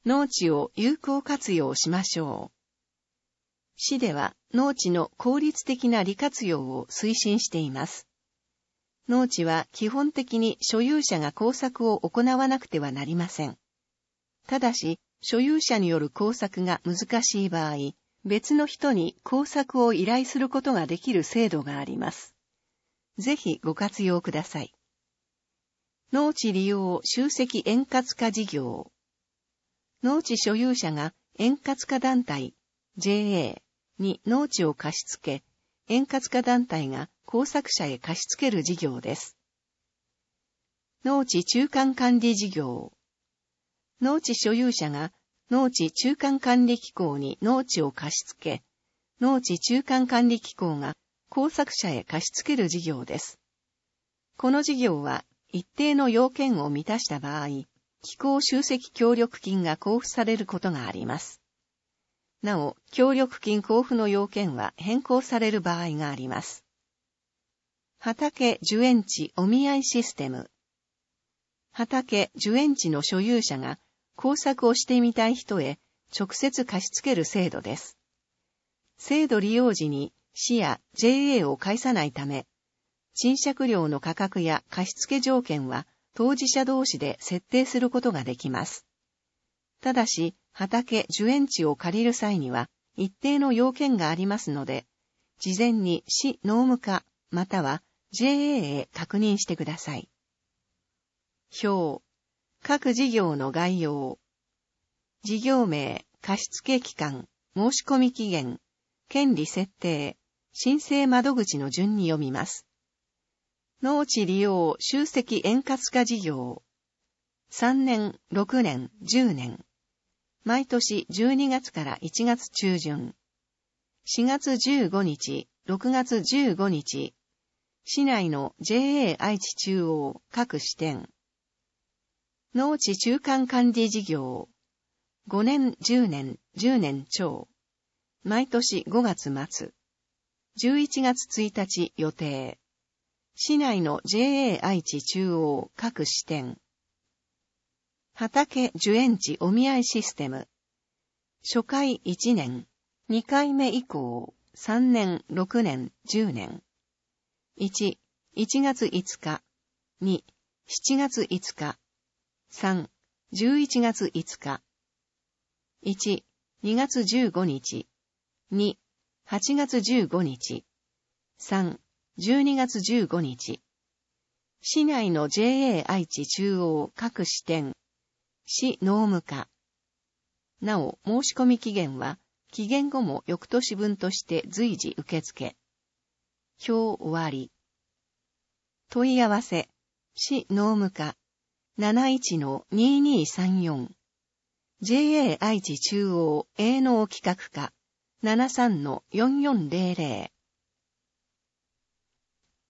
農地を有効活用しましょう。市では農地の効率的な利活用を推進しています。農地は基本的に所有者が工作を行わなくてはなりません。ただし、所有者による工作が難しい場合、別の人に工作を依頼することができる制度があります。ぜひご活用ください。農地利用集積円滑化事業。農地所有者が円滑化団体 JA に農地を貸し付け、円滑化団体が工作者へ貸し付ける事業です。農地中間管理事業。農地所有者が農地中間管理機構に農地を貸し付け、農地中間管理機構が工作者へ貸し付ける事業です。この事業は一定の要件を満たした場合、機構集積協力金が交付されることがあります。なお、協力金交付の要件は変更される場合があります。畑受縁地お見合いシステム。畑受縁地の所有者が工作をしてみたい人へ直接貸し付ける制度です。制度利用時に市や JA を介さないため、賃借料の価格や貸付条件は当事者同士で設定することができます。ただし、畑受縁地を借りる際には一定の要件がありますので、事前に市農務課または JA へ確認してください。表。各事業の概要。事業名、貸付期間、申込期限、権利設定、申請窓口の順に読みます。農地利用集積円滑化事業。3年、6年、10年。毎年12月から1月中旬。4月15日、6月15日。市内の JA 愛知中央各支店。農地中間管理事業。5年、10年、10年超。毎年5月末。11月1日予定。市内の JA 愛知中央各支店。畑受縁地お見合いシステム。初回1年、2回目以降、3年、6年、10年。1、1月5日。2、7月5日。3、11月5日。1、2月15日。2、8月15日。3、12月15日。市内の JA 愛知中央各支店。市農務課。なお、申込期限は、期限後も翌年分として随時受付。表終わり。問い合わせ。市農務課。71-2234。JA 愛知中央営農企画課。73-4400。